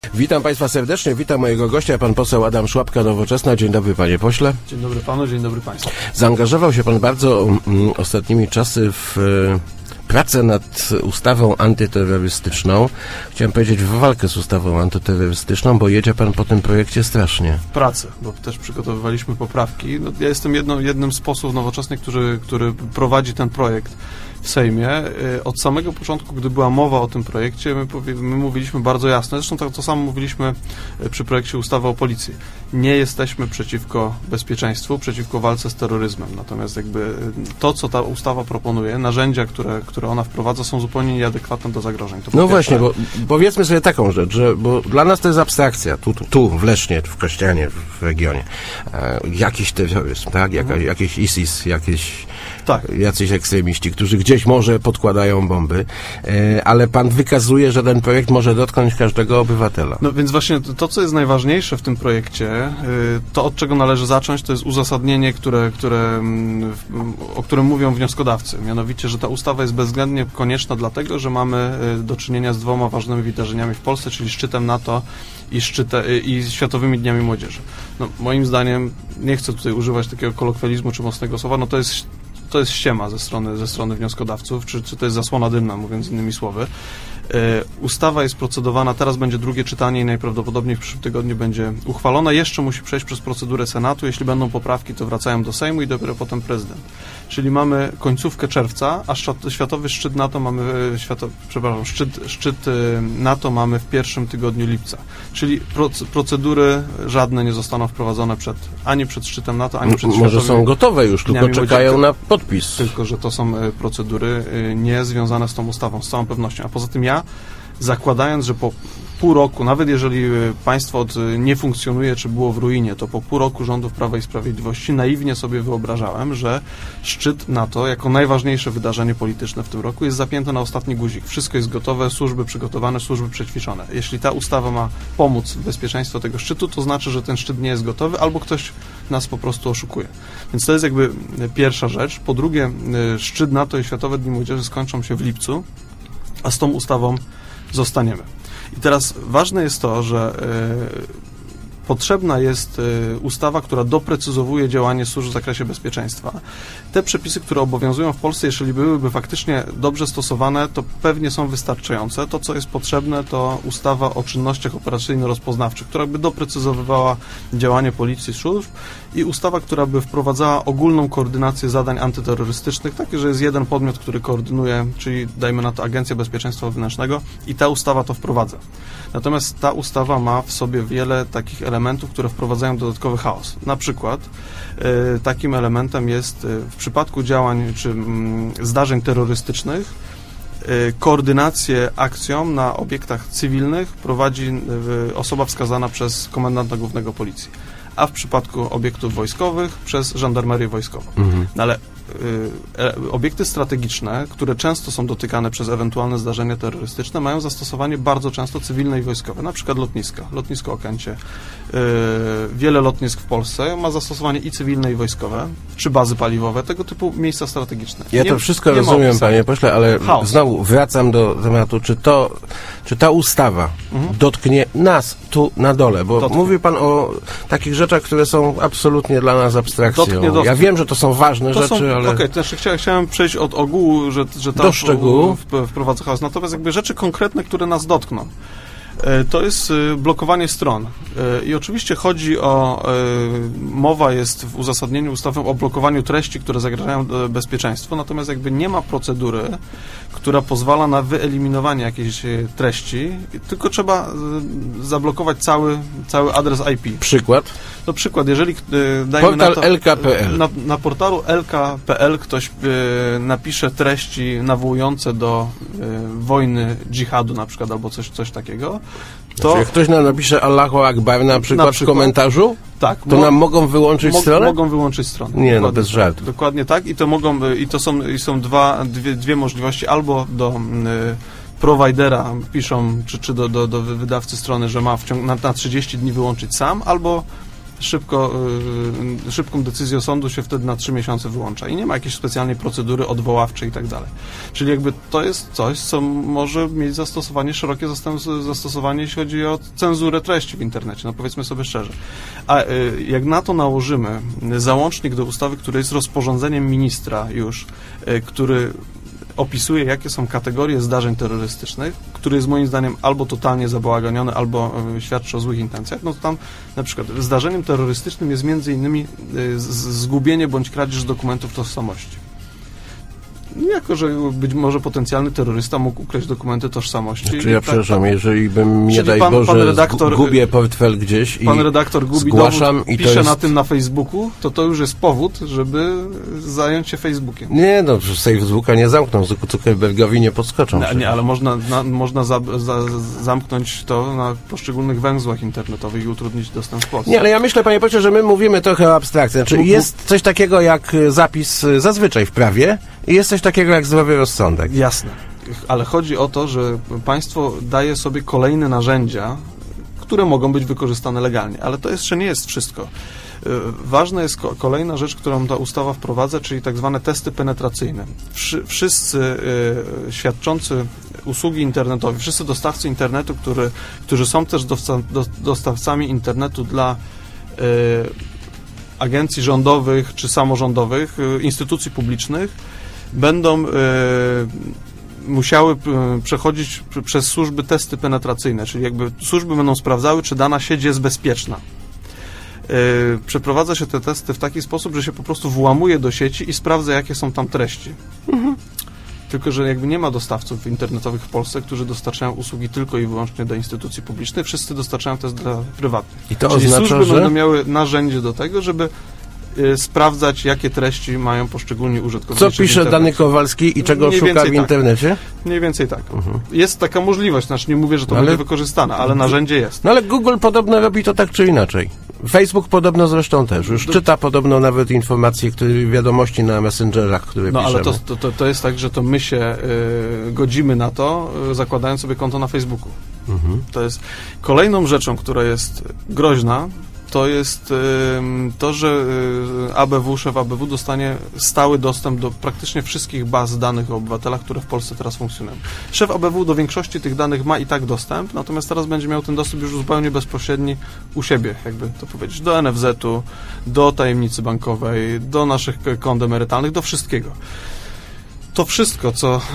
Witam Państwa serdecznie, witam mojego gościa, pan poseł Adam Szłapka, Nowoczesna. Dzień dobry, panie pośle. Dzień dobry panu, dzień dobry państwu. Zaangażował się pan bardzo ostatnimi czasy w pracę nad ustawą antyterrorystyczną. Chciałem powiedzieć w walkę z ustawą antyterrorystyczną, bo jedzie pan po tym projekcie strasznie. Pracę, bo też przygotowywaliśmy poprawki. No, ja jestem jednym z posłów Nowoczesnej, który prowadzi ten projekt w Sejmie. Od samego początku, gdy była mowa o tym projekcie, my mówiliśmy bardzo jasno, zresztą to samo mówiliśmy przy projekcie ustawy o policji. Nie jesteśmy przeciwko bezpieczeństwu, przeciwko walce z terroryzmem. Natomiast jakby to, co ta ustawa proponuje, narzędzia, które ona wprowadza, są zupełnie nieadekwatne do zagrożeń. To no właśnie, bo powiedzmy sobie taką rzecz, że bo dla nas to jest abstrakcja, tu w Lesznie, w Kościanie, w regionie. Jakiś terroryzm, tak? Jakiś ISIS, jacyś ekstremiści, którzy gdzieś może podkładają bomby, ale pan wykazuje, że ten projekt może dotknąć każdego obywatela. No więc właśnie to, co jest najważniejsze w tym projekcie, to od czego należy zacząć, to jest uzasadnienie, o którym mówią wnioskodawcy. Mianowicie, że ta ustawa jest bezwzględnie konieczna dlatego, że mamy do czynienia z dwoma ważnymi wydarzeniami w Polsce, czyli szczytem NATO i Światowymi Dniami Młodzieży. No, moim zdaniem, nie chcę tutaj używać takiego kolokwializmu czy mocnego słowa, no to jest ściema ze strony wnioskodawców, czy to jest zasłona dymna, mówiąc innymi słowy. Ustawa jest procedowana, teraz będzie drugie czytanie i najprawdopodobniej w przyszłym tygodniu będzie uchwalona. Jeszcze musi przejść przez procedurę Senatu. Jeśli będą poprawki, to wracają do Sejmu i dopiero potem prezydent. Czyli mamy końcówkę czerwca, a światowy szczyt NATO mamy, szczyt NATO mamy w pierwszym tygodniu lipca. Czyli procedury żadne nie zostaną wprowadzone ani przed szczytem NATO, ani przed światowymi. Może są gotowe już, tylko czekają na podpis. Tylko, że to są procedury nie związane z tą ustawą, z całą pewnością. A poza tym zakładając, że po pół roku, nawet jeżeli państwo nie funkcjonuje, czy było w ruinie, to po pół roku rządów Prawa i Sprawiedliwości naiwnie sobie wyobrażałem, że szczyt NATO, jako najważniejsze wydarzenie polityczne w tym roku, jest zapięte na ostatni guzik. Wszystko jest gotowe, służby przygotowane, służby przećwiczone. Jeśli ta ustawa ma pomóc w bezpieczeństwie tego szczytu, to znaczy, że ten szczyt nie jest gotowy, albo ktoś nas po prostu oszukuje. Więc to jest jakby pierwsza rzecz. Po drugie, szczyt NATO i Światowe Dni Młodzieży skończą się w lipcu, a z tą ustawą zostaniemy. I teraz ważne jest to, że potrzebna jest ustawa, która doprecyzowuje działanie służb w zakresie bezpieczeństwa. Te przepisy, które obowiązują w Polsce, jeżeli byłyby faktycznie dobrze stosowane, to pewnie są wystarczające. To, co jest potrzebne, to ustawa o czynnościach operacyjno-rozpoznawczych, która by doprecyzowywała działanie policji, służb, i ustawa, która by wprowadzała ogólną koordynację zadań antyterrorystycznych, takie, że jest jeden podmiot, który koordynuje, czyli dajmy na to Agencja Bezpieczeństwa Wewnętrznego, i ta ustawa to wprowadza. Natomiast ta ustawa ma w sobie wiele takich elementów, które wprowadzają dodatkowy chaos. Na przykład takim elementem jest w przypadku działań czy zdarzeń terrorystycznych koordynację akcją na obiektach cywilnych prowadzi osoba wskazana przez komendanta głównego Policji, a w przypadku obiektów wojskowych przez żandarmerię wojskową. No ale obiekty strategiczne, które często są dotykane przez ewentualne zdarzenia terrorystyczne, mają zastosowanie bardzo często cywilne i wojskowe, na przykład lotnisko Okęcie. Wiele lotnisk w Polsce ma zastosowanie i cywilne, i wojskowe, czy bazy paliwowe, tego typu miejsca strategiczne. Ja to wszystko rozumiem, panie pośle, ale znowu wracam do tematu, czy ta ustawa dotknie nas tu na dole, bo mówi pan o takich rzeczach, które są absolutnie dla nas abstrakcją. Ja wiem, że to są ważne rzeczy, ale... Okej, też chciałem przejść od ogółu, że do szczegółu wprowadza chaos. Natomiast jakby rzeczy konkretne, które nas dotkną, to jest blokowanie stron. I oczywiście chodzi o... Mowa jest w uzasadnieniu ustawy o blokowaniu treści, które zagrażają bezpieczeństwu, natomiast jakby nie ma procedury, która pozwala na wyeliminowanie jakiejś treści, tylko trzeba zablokować cały adres IP. Przykład? To przykład, jeżeli dajmy portal na to, LK.pl. Na portalu LK.pl ktoś napisze treści nawołujące do wojny dżihadu na przykład, albo coś takiego, to... Jak ktoś nam napisze Allahu Akbar na przykład w komentarzu, tak, to nam mogą wyłączyć stronę? Mogą wyłączyć stronę. Nie, no bez żartu. Dokładnie tak, i są dwie możliwości, albo do prowajdera piszą, czy do wydawcy strony, że ma na 30 dni wyłączyć sam, albo szybką decyzją sądu się wtedy na 3 miesiące wyłącza i nie ma jakiejś specjalnej procedury odwoławczej i tak dalej. Czyli jakby to jest coś, co może mieć szerokie zastosowanie, jeśli chodzi o cenzurę treści w internecie, no powiedzmy sobie szczerze. A jak na to nałożymy załącznik do ustawy, który jest rozporządzeniem ministra już, który opisuje, jakie są kategorie zdarzeń terrorystycznych, który jest moim zdaniem albo totalnie zabałaganiony, albo świadczy o złych intencjach, no to tam na przykład zdarzeniem terrorystycznym jest między innymi zgubienie bądź kradzież dokumentów tożsamości. Jako, że być może potencjalny terrorysta mógł ukraść dokumenty tożsamości. Znaczy ja przepraszam, jeżeli bym, nie daj Boże, gubię portfel gdzieś i pan redaktor gubi zgłaszam dowód, i pisze to jest... na tym na Facebooku, to już jest powód, żeby zająć się Facebookiem. Nie, no, Facebooka nie zamkną, Zuckerbergowi nie podskoczą. Nie, ale można zamknąć to na poszczególnych węzłach internetowych i utrudnić dostęp w Polsce. Nie, ale ja myślę, panie pośle, że my mówimy trochę o abstrakcji. Znaczy jest coś takiego jak zapis zazwyczaj w prawie i jest coś takiego jak zdrowy rozsądek. Jasne, ale chodzi o to, że państwo daje sobie kolejne narzędzia, które mogą być wykorzystane legalnie, ale to jeszcze nie jest wszystko. Ważna jest kolejna rzecz, którą ta ustawa wprowadza, czyli tak zwane testy penetracyjne. Wszyscy świadczący usługi internetowe, wszyscy dostawcy internetu, którzy są też dostawcami internetu dla agencji rządowych czy samorządowych, instytucji publicznych, będą musiały przechodzić przez służby testy penetracyjne, czyli jakby służby będą sprawdzały, czy dana sieć jest bezpieczna. Przeprowadza się te testy w taki sposób, że się po prostu włamuje do sieci i sprawdza, jakie są tam treści. Tylko że jakby nie ma dostawców internetowych w Polsce, którzy dostarczają usługi tylko i wyłącznie do instytucji publicznych, wszyscy dostarczają też dla prywatnych. I to czyli oznacza, służby że będą miały narzędzie do tego, żeby sprawdzać, jakie treści mają poszczególni użytkownicy. Co pisze dany Kowalski i czego szuka w internecie? Mniej więcej tak. Jest taka możliwość, znaczy nie mówię, że to będzie wykorzystane, ale narzędzie jest. No ale Google podobno robi to tak czy inaczej. Facebook podobno zresztą też. Już czyta podobno nawet informacje, wiadomości na Messengerach, które piszemy. Ale to jest tak, że to my się godzimy na to, zakładając sobie konto na Facebooku. To jest kolejną rzeczą, która jest groźna, to jest to, że szef ABW dostanie stały dostęp do praktycznie wszystkich baz danych o obywatelach, które w Polsce teraz funkcjonują. Szef ABW do większości tych danych ma i tak dostęp, natomiast teraz będzie miał ten dostęp już zupełnie bezpośredni u siebie, jakby to powiedzieć, do NFZ-u, do tajemnicy bankowej, do naszych kont emerytalnych, do wszystkiego. To wszystko,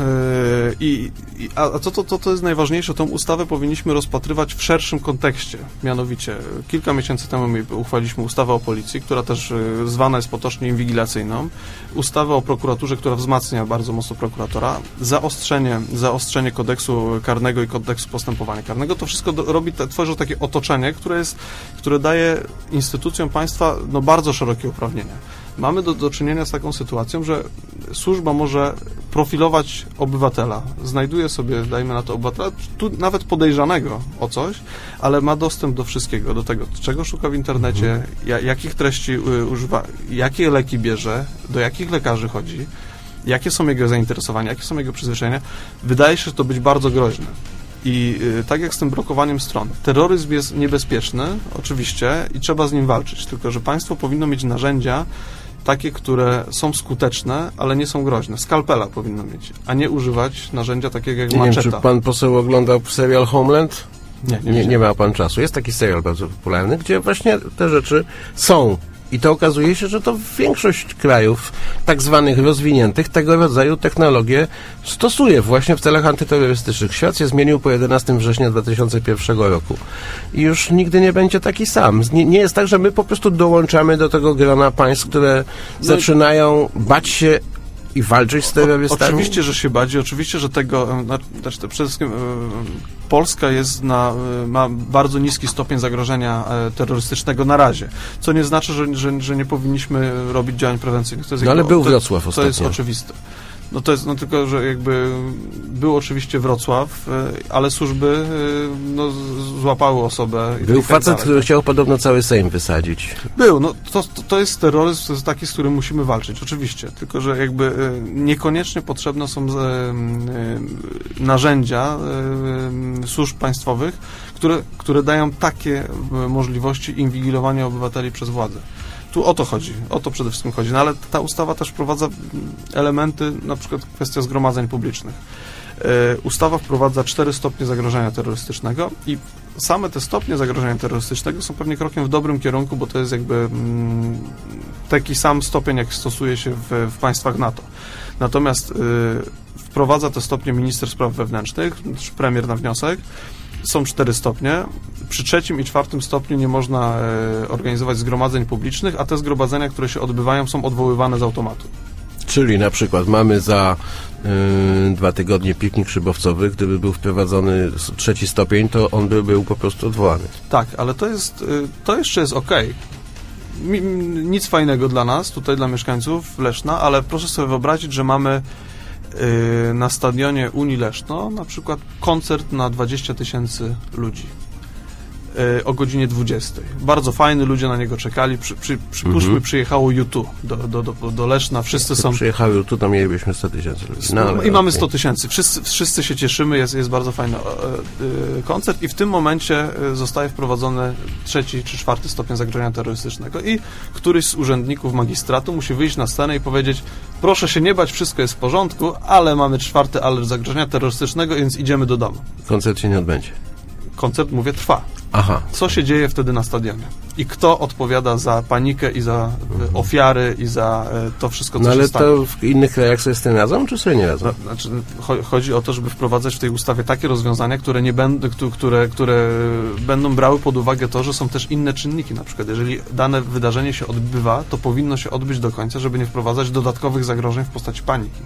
co jest najważniejsze, tą ustawę powinniśmy rozpatrywać w szerszym kontekście. Mianowicie, kilka miesięcy temu uchwaliliśmy ustawę o policji, która też zwana jest potocznie inwigilacyjną, ustawę o prokuraturze, która wzmacnia bardzo mocno prokuratora, zaostrzenie kodeksu karnego i kodeksu postępowania karnego. To wszystko tworzy takie otoczenie, które daje instytucjom państwa bardzo szerokie uprawnienia. Mamy do czynienia z taką sytuacją, że służba może profilować obywatela. Znajduje sobie, dajmy na to, obywatela, tu nawet podejrzanego o coś, ale ma dostęp do wszystkiego, do tego, czego szuka w internecie, jakich treści używa, jakie leki bierze, do jakich lekarzy chodzi, jakie są jego zainteresowania, jakie są jego przyzwyczajenia. Wydaje się to być bardzo groźne. I tak jak z tym blokowaniem stron, terroryzm jest niebezpieczny, oczywiście, i trzeba z nim walczyć, tylko że państwo powinno mieć narzędzia takie, które są skuteczne, ale nie są groźne. Skalpela powinno mieć, a nie używać narzędzia takiego jak maczeta. Nie wiem, czy pan poseł oglądał serial Homeland? Nie ma pan czasu. Jest taki serial bardzo popularny, gdzie właśnie te rzeczy są. I to okazuje się, że to większość krajów tak zwanych rozwiniętych tego rodzaju technologię stosuje właśnie w celach antyterrorystycznych. Świat się zmienił po 11 września 2001 roku. I już nigdy nie będzie taki sam. Nie jest tak, że my po prostu dołączamy do tego grona państw, które zaczynają bać się i walczyć z terrorystami? Oczywiście, że się bać, oczywiście, że tego, przede wszystkim Polska ma bardzo niski stopień zagrożenia terrorystycznego na razie, co nie znaczy, że nie powinniśmy robić działań prewencyjnych. Ale był Wrocław ostatnio. To jest oczywiste. Tylko, że jakby był oczywiście Wrocław, ale służby złapały osobę. Był facet, który chciał podobno cały Sejm wysadzić. Był, to jest terroryzm, to jest taki, z którym musimy walczyć, oczywiście. Tylko, że jakby niekoniecznie potrzebne są narzędzia służb państwowych, które dają takie możliwości inwigilowania obywateli przez władzę. Tu o to chodzi, o to przede wszystkim chodzi. No ale ta ustawa też wprowadza elementy, na przykład kwestia zgromadzeń publicznych. Ustawa wprowadza 4 stopnie zagrożenia terrorystycznego i same te stopnie zagrożenia terrorystycznego są pewnie krokiem w dobrym kierunku, bo to jest jakby taki sam stopień, jak stosuje się w państwach NATO. Natomiast wprowadza te stopnie minister spraw wewnętrznych, czy premier na wniosek. Są 4 stopnie. Przy 3. i 4. stopniu nie można organizować zgromadzeń publicznych, a te zgromadzenia, które się odbywają, są odwoływane z automatu. Czyli na przykład mamy za 2 tygodnie piknik szybowcowy, gdyby był wprowadzony 3. stopień, to on by był po prostu odwołany. Tak, ale to jeszcze jest okej. Nic fajnego dla nas, tutaj dla mieszkańców Leszna, ale proszę sobie wyobrazić, że mamy na stadionie Unii Leszno na przykład koncert na 20 000 ludzi o godzinie 20. Bardzo fajny, ludzie na niego czekali. Przypuśćmy, przyjechało U2 do Leszna, wszyscy są... Przyjechały U2, to mielibyśmy 100 000 ludzi. No, i mamy 100 000. Wszyscy się cieszymy, jest bardzo fajny koncert i w tym momencie zostaje wprowadzony 3. czy 4. stopień zagrożenia terrorystycznego i któryś z urzędników magistratu musi wyjść na scenę i powiedzieć: proszę się nie bać, wszystko jest w porządku, ale mamy 4. alert zagrożenia terrorystycznego, więc idziemy do domu. Koncert się nie odbędzie. Koncert, mówię, trwa. Aha. Co się dzieje wtedy na stadionie? I kto odpowiada za panikę i za ofiary i za to wszystko, co się stanie? No ale to w innych krajach sobie z tym radzą, czy sobie nie radzą? Znaczy, chodzi o to, żeby wprowadzać w tej ustawie takie rozwiązania, które nie będą, które będą brały pod uwagę to, że są też inne czynniki. Na przykład, jeżeli dane wydarzenie się odbywa, to powinno się odbyć do końca, żeby nie wprowadzać dodatkowych zagrożeń w postaci paniki.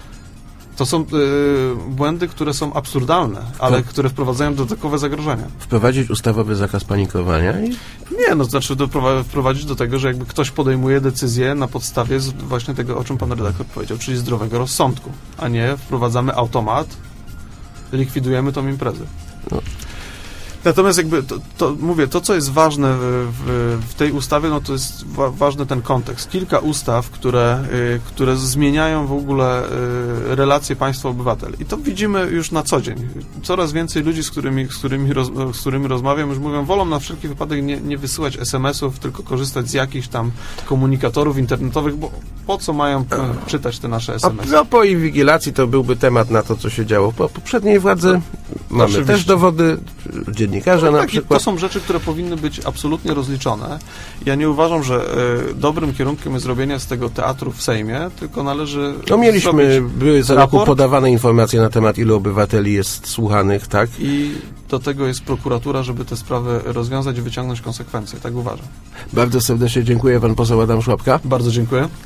To są błędy, które są absurdalne, ale które wprowadzają dodatkowe zagrożenia. Wprowadzić ustawowy zakaz panikowania? Nie, no znaczy wprowadzić do tego, że jakby ktoś podejmuje decyzję na podstawie właśnie tego, o czym pan redaktor powiedział, czyli zdrowego rozsądku, a nie wprowadzamy automat, likwidujemy tą imprezę. No. Natomiast jakby mówię, to co jest ważne w tej ustawie, no to jest ważny ten kontekst. Kilka ustaw, które zmieniają w ogóle relacje państwo-obywatel. I to widzimy już na co dzień. Coraz więcej ludzi, z którymi rozmawiam, już mówią, wolą na wszelki wypadek nie wysyłać SMS-ów, tylko korzystać z jakichś tam komunikatorów internetowych, bo po co mają czytać te nasze SMS-y? A po inwigilacji to byłby temat na to, co się działo po poprzedniej władzy. Mamy oczywiście też dowody dziennikarza na przykład. To są rzeczy, które powinny być absolutnie rozliczone. Ja nie uważam, że dobrym kierunkiem jest robienie z tego teatru w Sejmie, tylko należy były za roku podawane informacje na temat, ilu obywateli jest słuchanych, tak? I do tego jest prokuratura, żeby te sprawy rozwiązać i wyciągnąć konsekwencje. Tak uważam. Bardzo serdecznie dziękuję, pan poseł Adam Szłapka. Bardzo dziękuję.